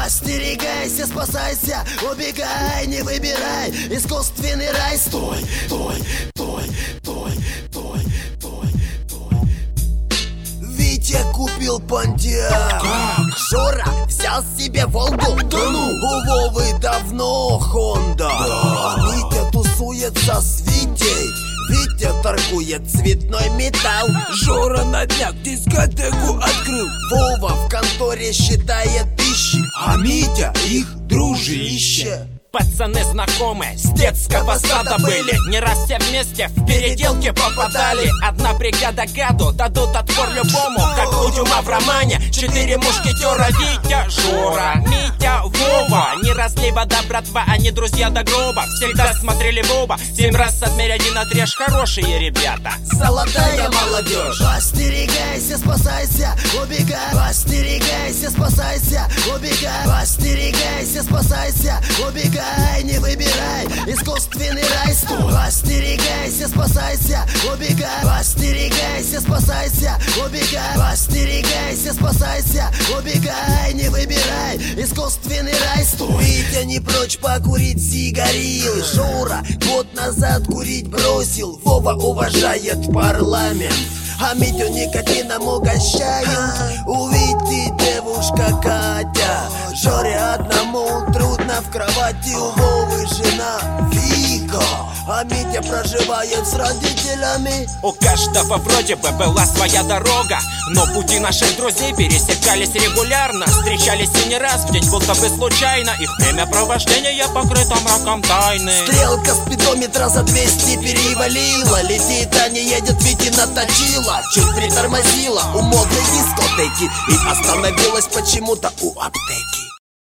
Остерегайся, спасайся, убегай, не выбирай искусственный рай. Стой, стой, стой, стой, стой, стой, стой. Витя купил Понтиак. Жора взял себе Волгу. Да ну! У Вовы давно Хонда. А Митя тусуется с Витей. Витя торгует цветной металл. Жора на днях дискотеку открыл. Вова в конторе считает тысячи, а Митя их дружище. Пацаны знакомые, с детского сада были. Не раз все вместе в переделки попадали. Одна бригада гаду дадут отпор любому, как у Дюма в романе. 4 мушкетера: Витя, Жора, Митя, Вова. Не разлей вода, братва, они друзья до гроба. Всегда смотрели в оба. 7 раз отмерь, 1 отрежь, хорошие ребята. Золотая молодежь. Остерегайся, спасайся, убегай. Остерегайся, спасайся, убегай. Остерегайся, спасайся, убегай. Не выбирай искусственный рай. Стой. Остерегайся, спасайся, убегай. Остерегайся, спасайся, убегай. Остерегайся, спасайся, убегай. Не выбирай искусственный рай. Стой. Витя не прочь покурить сигарил. Жора год назад курить бросил. Вова уважает парламент, а Митю никотином угощают. У Вити девушка Катя, Жоре одному трудно в кровати. У Вовы жена Вика, а Митя проживает с родителями. У каждого вроде бы была своя дорога, но пути наших друзей пересекались регулярно. Встречались и не раз в день, будто бы случайно. Их время провождения покрыто мраком тайны. Стрелка спидометра за 200 перевалила. Летит, а не едет, Витина точила. Чуть притормозила у модной дискотеки и остановилась почему-то у аптеки.